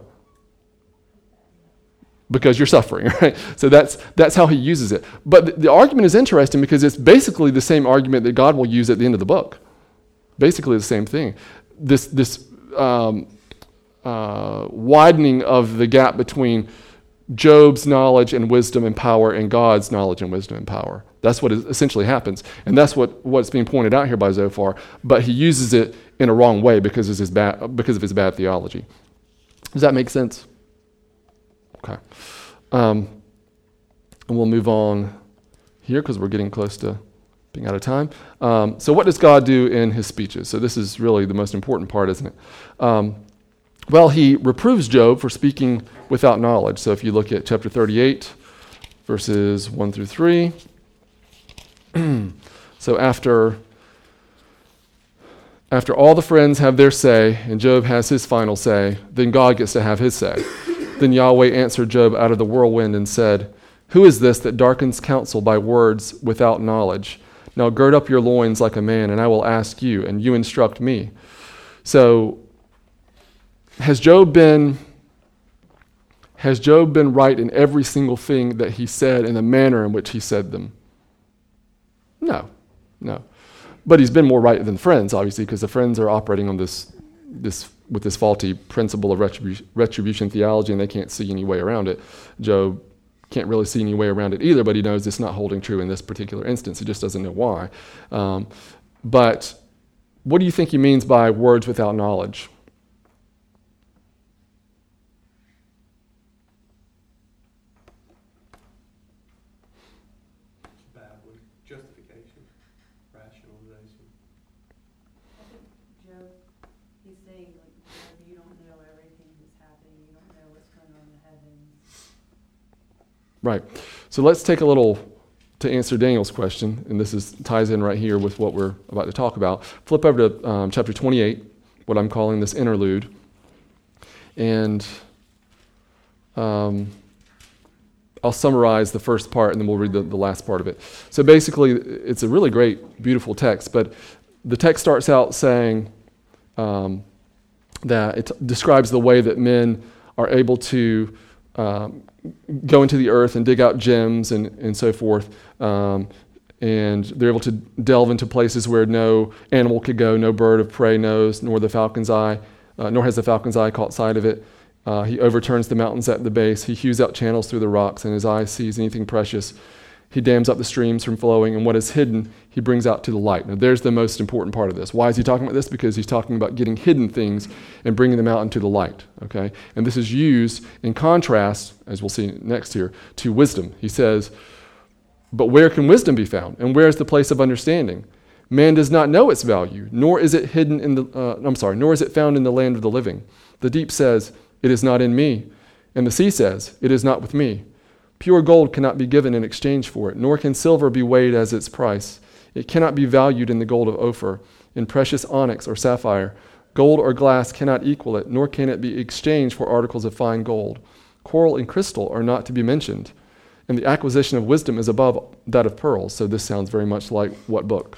Because you're suffering, right? So that's that's how he uses it. But the, the argument is interesting because it's basically the same argument that God will use at the end of the book. Basically the same thing. This this um, uh, widening of the gap between Job's knowledge and wisdom and power and God's knowledge and wisdom and power. That's what essentially happens. And that's what, what's being pointed out here by Zophar. But he uses it in a wrong way because of his bad, because of his bad theology. Does that make sense? Okay. Um, and we'll move on here because we're getting close to being out of time. Um, so what does God do in his speeches? So this is really the most important part, isn't it? Um, well, he reproves Job for speaking without knowledge. So if you look at chapter thirty-eight, verses one through three. So after, after all the friends have their say and Job has his final say, then God gets to have his say. Then Yahweh answered Job out of the whirlwind and said, who is this that darkens counsel by words without knowledge? Now gird up your loins like a man, and I will ask you, and you instruct me. So has Job been has Job been right in every single thing that he said in the manner in which he said them? No, no. But he's been more right than friends, obviously, because the friends are operating on this this with this faulty principle of retribu- retribution theology, and they can't see any way around it. Job can't really see any way around it either, but he knows it's not holding true in this particular instance. He just doesn't know why. Um, but what do you think he means by words without knowledge? Badly. Justification. Rationalization. I think Job, he's saying, like, Job, you don't know everything that's happening. You don't know what's going on in the heavens. Right. So let's take a little, to answer Daniel's question, and this is ties in right here with what we're about to talk about. Flip over to um, chapter twenty-eight, what I'm calling this interlude. And um, I'll summarize the first part, and then we'll read the, the last part of it. So basically, it's a really great, beautiful text, but the text starts out saying um, that it describes the way that men are able to um, go into the earth and dig out gems and, and so forth. Um, and they're able to delve into places where no animal could go, no bird of prey knows, nor the falcon's eye, uh, nor has the falcon's eye caught sight of it. Uh, he overturns the mountains at the base. He hews out channels through the rocks, and his eye sees anything precious. He dams up the streams from flowing, and what is hidden, he brings out to the light. Now, there's the most important part of this. Why is he talking about this? Because he's talking about getting hidden things and bringing them out into the light, okay? And this is used in contrast, as we'll see next here, to wisdom. He says, But where can wisdom be found? And where is the place of understanding? Man does not know its value, nor is it hidden in the, uh, I'm sorry, nor is it found in the land of the living. The deep says, it is not in me. And the sea says, it is not with me. Pure gold cannot be given in exchange for it, nor can silver be weighed as its price. It cannot be valued in the gold of Ophir, in precious onyx or sapphire. Gold or glass cannot equal it, nor can it be exchanged for articles of fine gold. Coral and crystal are not to be mentioned. And the acquisition of wisdom is above that of pearls. So this sounds very much like what book?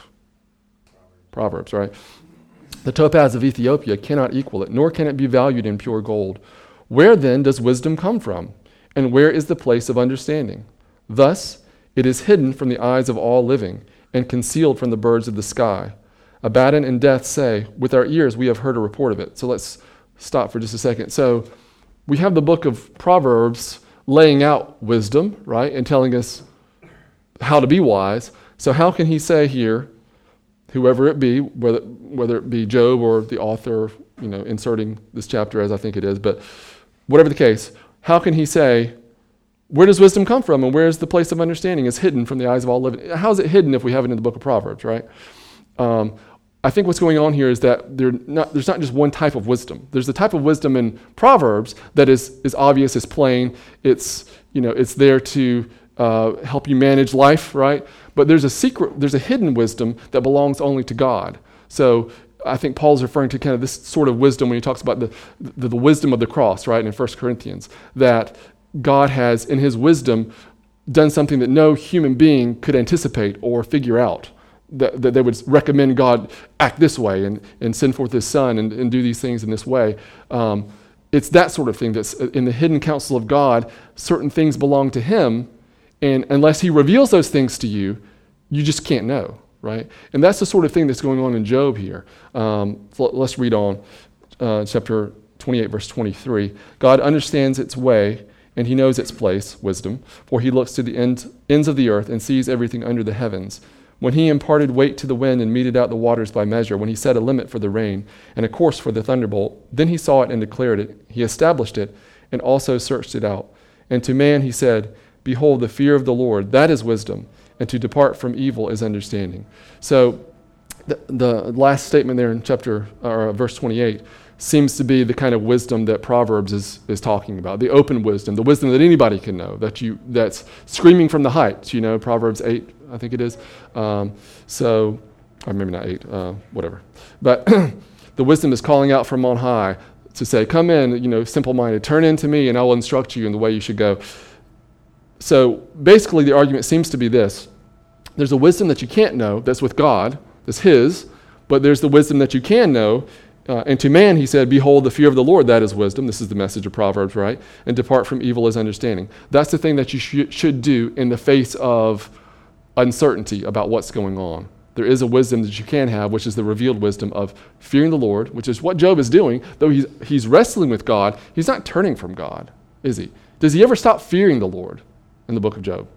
Proverbs, right? The topaz of Ethiopia cannot equal it, nor can it be valued in pure gold. Where then does wisdom come from? And where is the place of understanding? Thus, it is hidden from the eyes of all living, and concealed from the birds of the sky. Abaddon and Death say, with our ears we have heard a report of it. So let's stop for just a second. So we have the book of Proverbs laying out wisdom, right, and telling us how to be wise. So how can he say here, whoever it be, whether whether it be Job or the author, you know, inserting this chapter as I think it is, but whatever the case, how can he say, where does wisdom come from and where is the place of understanding? It's hidden from the eyes of all living. How is it hidden if we have it in the book of Proverbs, right? Um, I think what's going on here is that not, there's not just one type of wisdom. There's the type of wisdom in Proverbs that is, is obvious, is plain. It's, you know, it's there to uh, help you manage life, right? But there's a secret, there's a hidden wisdom that belongs only to God. So I think Paul's referring to kind of this sort of wisdom when he talks about the, the, the wisdom of the cross, right, in First Corinthians, that God has, in his wisdom, done something that no human being could anticipate or figure out. That, that they would recommend God act this way and, and send forth his son and, and do these things in this way. Um, it's that sort of thing that's in the hidden counsel of God. Certain things belong to him, and unless he reveals those things to you, you just can't know, right? And that's the sort of thing that's going on in Job here. Um, so let's read on, uh, chapter twenty-eight, verse twenty-three. God understands its way, and he knows its place, wisdom, for he looks to the end, ends of the earth and sees everything under the heavens. When he imparted weight to the wind and meted out the waters by measure, when he set a limit for the rain and a course for the thunderbolt, then he saw it and declared it. He established it and also searched it out. And to man he said, behold, the fear of the Lord, that is wisdom, and to depart from evil is understanding. So the, the last statement there in chapter or verse twenty-eight seems to be the kind of wisdom that Proverbs is, is talking about, the open wisdom, the wisdom that anybody can know, that you that's screaming from the heights, you know, Proverbs eight, I think it is. Um, so, or maybe not eight, uh, whatever. But the wisdom is calling out from on high to say, come in, you know, simple-minded, turn into me and I will instruct you in the way you should go. So basically the argument seems to be this. There's a wisdom that you can't know that's with God, that's his, but there's the wisdom that you can know. Uh, and to man, he said, behold, the fear of the Lord, that is wisdom. This is the message of Proverbs, right? And depart from evil is understanding. That's the thing that you sh- should do in the face of uncertainty about what's going on. There is a wisdom that you can have, which is the revealed wisdom of fearing the Lord, which is what Job is doing. Though he's, he's wrestling with God, he's not turning from God, is he? Does he ever stop fearing the Lord in the book of Job?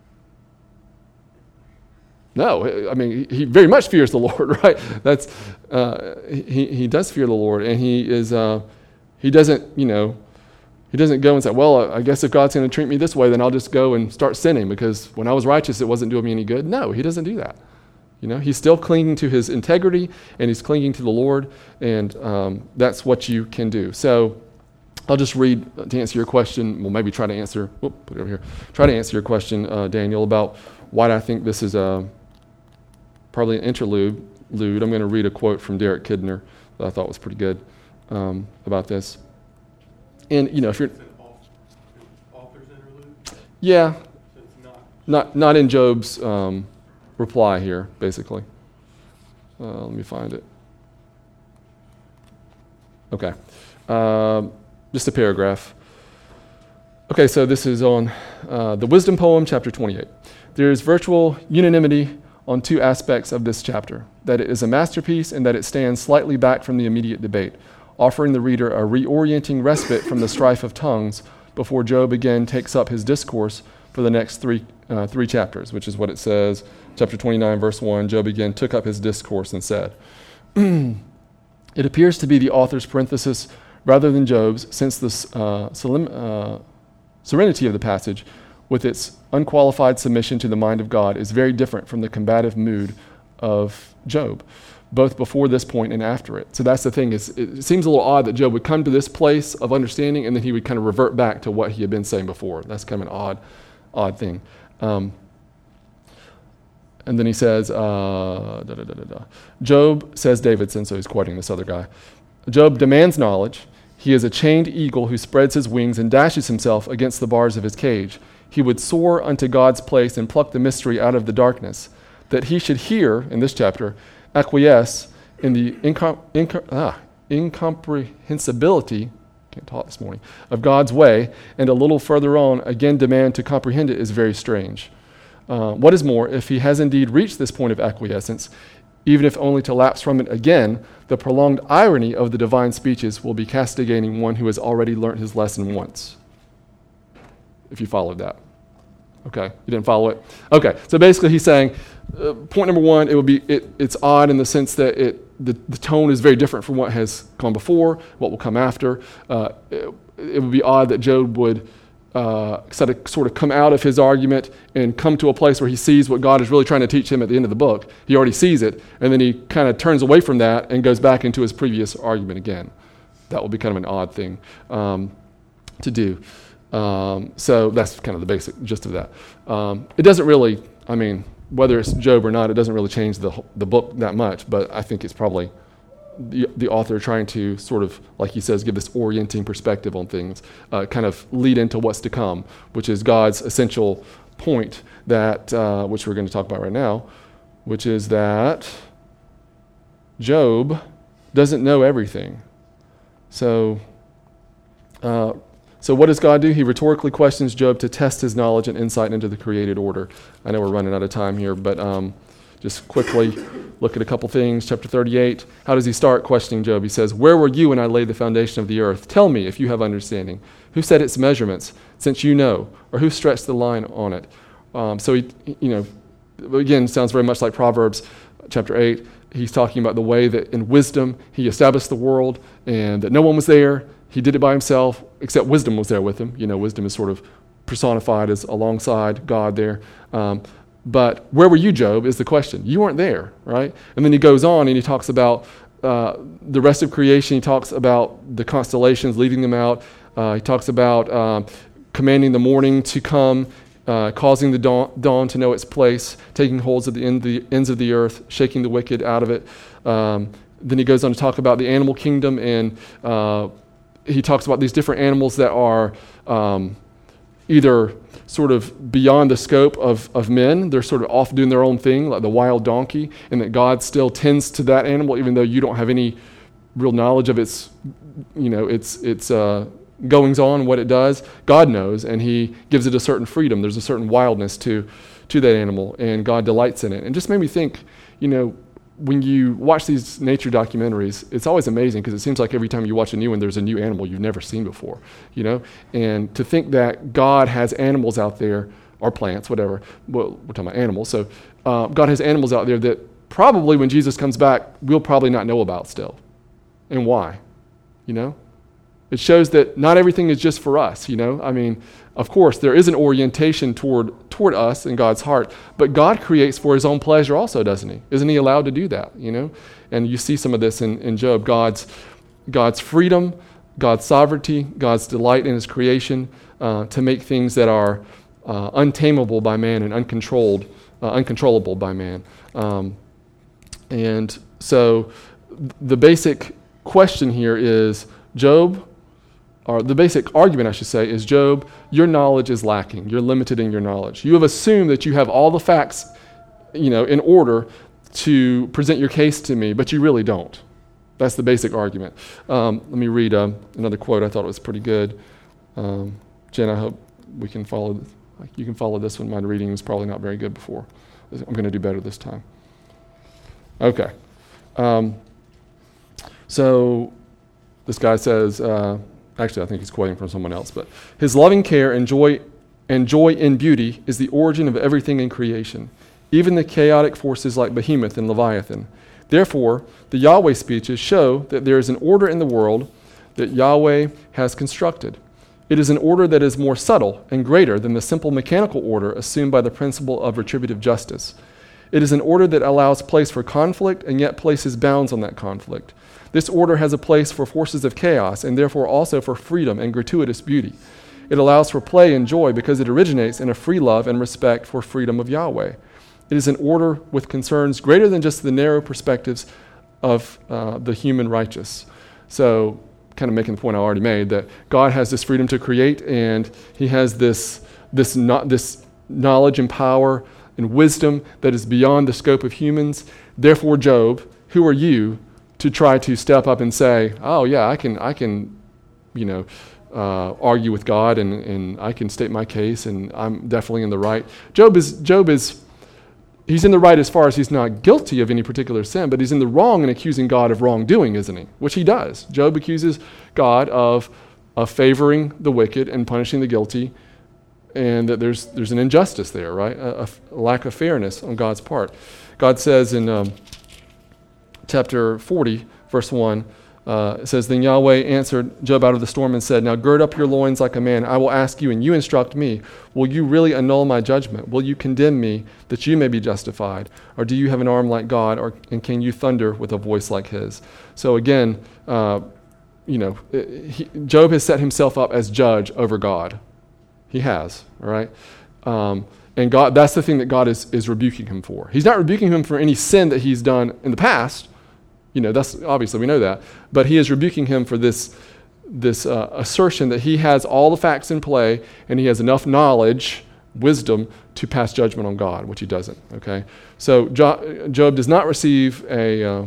No, I mean, he very much fears the Lord, right? That's uh, he he does fear the Lord, and he is uh, he doesn't you know he doesn't go and say, well, I guess if God's going to treat me this way, then I'll just go and start sinning because when I was righteous, it wasn't doing me any good. No, he doesn't do that. You know, he's still clinging to his integrity, and he's clinging to the Lord, and um, that's what you can do. So I'll just read to answer your question. Well, maybe try to answer. Whoop, put it over here. Try to answer your question, uh, Daniel, about why I think this is a probably an interlude. I'm going to read a quote from Derek Kidner that I thought was pretty good um, about this. And, you know, if you're... It's an author's interlude? Yeah. So it's not... Not, not in Job's um, reply here, basically. Uh, let me find it. Okay. Um, just a paragraph. Okay, so this is on uh, the Wisdom Poem, chapter twenty-eight. There is virtual unanimity on two aspects of this chapter, that it is a masterpiece and that it stands slightly back from the immediate debate, offering the reader a reorienting respite from the strife of tongues before Job again takes up his discourse for the next three uh, three chapters, which is what it says, chapter twenty-nine, verse one, Job again took up his discourse and said. It appears to be the author's parenthesis rather than Job's, since the uh, solemn, uh, serenity of the passage with its unqualified submission to the mind of God, is very different from the combative mood of Job, both before this point and after it. So that's the thing, is it seems a little odd that Job would come to this place of understanding and then he would kind of revert back to what he had been saying before. That's kind of an odd, odd thing. Um, and then he says, uh, da, da, da, da, da. Job, says Davidson, so he's quoting this other guy, Job demands knowledge. He is a chained eagle who spreads his wings and dashes himself against the bars of his cage. He would soar unto God's place and pluck the mystery out of the darkness, that he should hear, in this chapter, acquiesce in the incom- incom- ah, incomprehensibility, can't talk this morning, of God's way, and a little further on, again demand to comprehend it, is very strange. Uh, what is more, if he has indeed reached this point of acquiescence, even if only to lapse from it again, the prolonged irony of the divine speeches will be castigating one who has already learnt his lesson once. If you followed that. Okay, you didn't follow it? Okay, so basically he's saying, uh, point number one, it would be it, it's odd in the sense that it the, the tone is very different from what has gone before, what will come after. Uh, it, it would be odd that Job would uh, sort of, sort of come out of his argument and come to a place where he sees what God is really trying to teach him at the end of the book. He already sees it, and then he kind of turns away from that and goes back into his previous argument again. That would be kind of an odd thing um, to do. Um, so that's kind of the basic gist of that. Um, it doesn't really, I mean, whether it's Job or not, it doesn't really change the the book that much, but I think it's probably the, the author trying to sort of, like he says, give this orienting perspective on things, uh, kind of lead into what's to come, which is God's essential point that, uh, which we're going to talk about right now, which is that Job doesn't know everything. So, uh, So what does God do? He rhetorically questions Job to test his knowledge and insight into the created order. I know we're running out of time here, but um, just quickly look at a couple things. Chapter thirty-eight, how does he start questioning Job? He says, "Where were you when I laid the foundation of the earth? Tell me if you have understanding. Who set its measurements, since you know? Or who stretched the line on it?" Um, so, he, you know, again, sounds very much like Proverbs chapter eight. He's talking about the way that in wisdom he established the world and that no one was there. He did it by himself, except wisdom was there with him. You know, wisdom is sort of personified as alongside God there. Um, but where were you, Job, is the question. You weren't there, right? And then he goes on and he talks about uh, the rest of creation. He talks about the constellations, leading them out. Uh, he talks about um, commanding the morning to come, uh, causing the dawn, dawn to know its place, taking holds of the, end, the ends of the earth, shaking the wicked out of it. Um, then he goes on to talk about the animal kingdom, and uh, he talks about these different animals that are um, either sort of beyond the scope of, of men. They're sort of off doing their own thing, like the wild donkey, and that God still tends to that animal, even though you don't have any real knowledge of its, you know, its its uh, goings on, what it does. God knows, and he gives it a certain freedom. There's a certain wildness to to that animal, and God delights in it. And just made me think, you know, when you watch these nature documentaries, it's always amazing because it seems like every time you watch a new one, there's a new animal you've never seen before, you know? And to think that God has animals out there, or plants, whatever, well, we're talking about animals, so uh, God has animals out there that probably when Jesus comes back, we'll probably not know about still. And why, you know? It shows that not everything is just for us, you know? I mean, of course, there is an orientation toward toward us in God's heart, but God creates for his own pleasure also, doesn't he? Isn't he allowed to do that, you know? And you see some of this in, in Job, God's God's freedom, God's sovereignty, God's delight in his creation uh, to make things that are uh, untamable by man and uncontrolled, uh, uncontrollable by man. Um, and so the basic question here is, Job, or the basic argument, I should say, is, Job, your knowledge is lacking. You're limited in your knowledge. You have assumed that you have all the facts, you know, in order to present your case to me, but you really don't. That's the basic argument. Um, let me read uh, another quote. I thought it was pretty good. Um, Jen, I hope we can follow. Like you can follow this one. My reading was probably not very good before. I'm going to do better this time. Okay. Um, so this guy says. Uh, Actually, I think he's quoting from someone else, but his loving care and joy and joy in beauty is the origin of everything in creation, even the chaotic forces like Behemoth and Leviathan. Therefore, the Yahweh speeches show that there is an order in the world that Yahweh has constructed. It is an order that is more subtle and greater than the simple mechanical order assumed by the principle of retributive justice. It is an order that allows place for conflict and yet places bounds on that conflict. This order has a place for forces of chaos and therefore also for freedom and gratuitous beauty. It allows for play and joy because it originates in a free love and respect for freedom of Yahweh. It is an order with concerns greater than just the narrow perspectives of uh, the human righteous. So, kind of making the point I already made, that God has this freedom to create, and he has this, this, not, this knowledge and power and wisdom that is beyond the scope of humans. Therefore, Job, who are you to try to step up and say, oh yeah, I can, I can, you know, uh, argue with God and, and I can state my case and I'm definitely in the right. Job is, Job is, he's in the right as far as he's not guilty of any particular sin, but he's in the wrong in accusing God of wrongdoing, isn't he? Which he does. Job accuses God of, of favoring the wicked and punishing the guilty, and that there's there's an injustice there, right? A, a lack of fairness on God's part. God says in um, chapter forty, verse one, uh, it says, Then Yahweh answered Job out of the storm and said, Now gird up your loins like a man. I will ask you, and you instruct me. Will you really annul my judgment? Will you condemn me that you may be justified? Or do you have an arm like God, or and can you thunder with a voice like his? So again, uh, you know, he, Job has set himself up as judge over God. He has, all right? Um, and God, that's the thing that God is, is rebuking him for. He's not rebuking him for any sin that he's done in the past. You know, that's obviously we know that. But he is rebuking him for this, this uh, assertion that he has all the facts in play and he has enough knowledge, wisdom, to pass judgment on God, which he doesn't, okay? So jo- Job does not receive a, uh,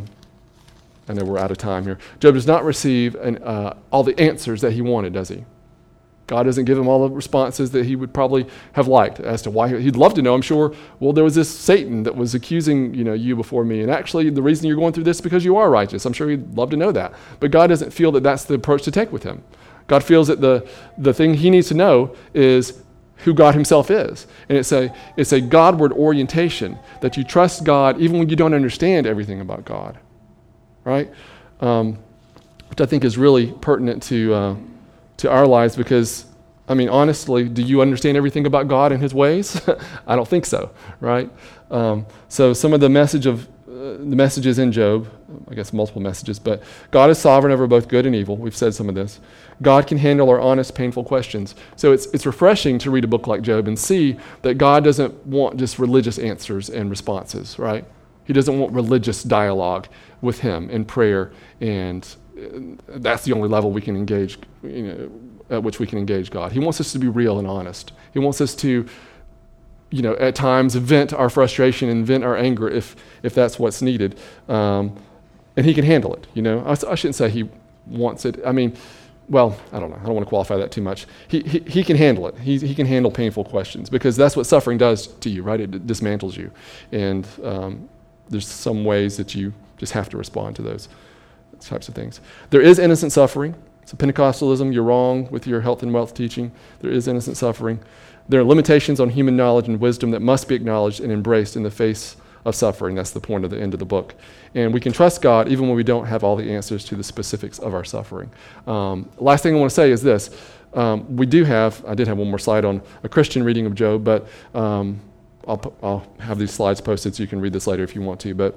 I know we're out of time here. Job does not receive an, uh, all the answers that he wanted, does he? God doesn't give him all the responses that he would probably have liked as to why he, he'd love to know, I'm sure, well, there was this Satan that was accusing, you know, you before me, and actually the reason you're going through this is because you are righteous. I'm sure he'd love to know that. But God doesn't feel that that's the approach to take with him. God feels that the, the thing he needs to know is who God himself is. And it's a, it's a Godward orientation, that you trust God even when you don't understand everything about God, right? Um, which I think is really pertinent to... Uh, to our lives, because, I mean, honestly, do you understand everything about God and his ways? I don't think so, right? Um, so some of the message of uh, the messages in Job, I guess multiple messages, but God is sovereign over both good and evil. We've said some of this. God can handle our honest, painful questions. So it's it's refreshing to read a book like Job and see that God doesn't want just religious answers and responses, right? He doesn't want religious dialogue with him in prayer, and that's the only level we can engage, you know, at which we can engage God. He wants us to be real and honest. He wants us to, you know, at times vent our frustration and vent our anger if if that's what's needed. Um, and he can handle it, you know. I, I shouldn't say he wants it. I mean, well, I don't know. I don't want to qualify that too much. He he, he can handle it. He he can handle painful questions, because that's what suffering does to you, right? It dismantles you. And um, there's some ways that you just have to respond to those types of things. There is innocent suffering. So Pentecostalism, you're wrong with your health and wealth teaching. There is innocent suffering. There are limitations on human knowledge and wisdom that must be acknowledged and embraced in the face of suffering. That's the point of the end of the book. And we can trust God even when we don't have all the answers to the specifics of our suffering. Um, last thing I want to say is this. Um, we do have, I did have one more slide on a Christian reading of Job, but um, I'll, I'll have these slides posted so you can read this later if you want to. But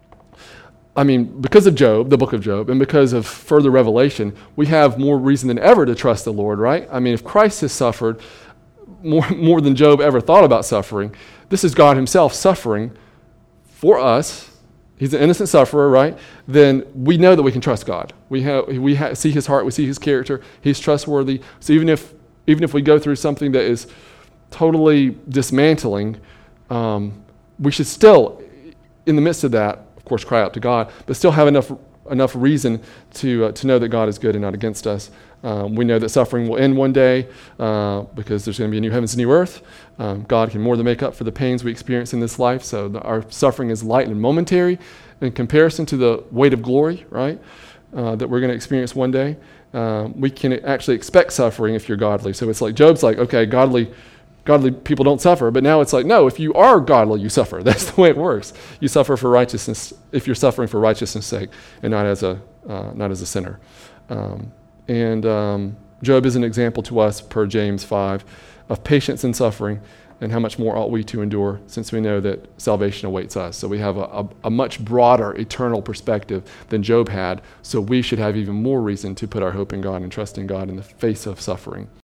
I mean, because of Job, the book of Job, and because of further revelation, we have more reason than ever to trust the Lord, right? I mean, if Christ has suffered more, more than Job ever thought about suffering, this is God himself suffering for us. He's an innocent sufferer, right? Then we know that we can trust God. We have, we ha- see his heart, we see his character, he's trustworthy. So even if, even if we go through something that is totally dismantling, um, we should still, in the midst of that, of course, cry out to God, but still have enough enough reason to uh, to know that God is good and not against us. Um, we know that suffering will end one day uh, because there's going to be a new heavens and new earth. Um, God can more than make up for the pains we experience in this life, so the, our suffering is light and momentary in comparison to the weight of glory, right, uh, that we're going to experience one day. Um, we can actually expect suffering if you're godly. So it's like Job's like, okay, godly Godly people don't suffer, but now it's like, no, if you are godly, you suffer. That's the way it works. You suffer for righteousness, if you're suffering for righteousness' sake, and not as a uh, not as a sinner. Um, and um, Job is an example to us, per James five, of patience in suffering, and how much more ought we to endure, since we know that salvation awaits us. So we have a, a, a much broader eternal perspective than Job had, so we should have even more reason to put our hope in God and trust in God in the face of suffering.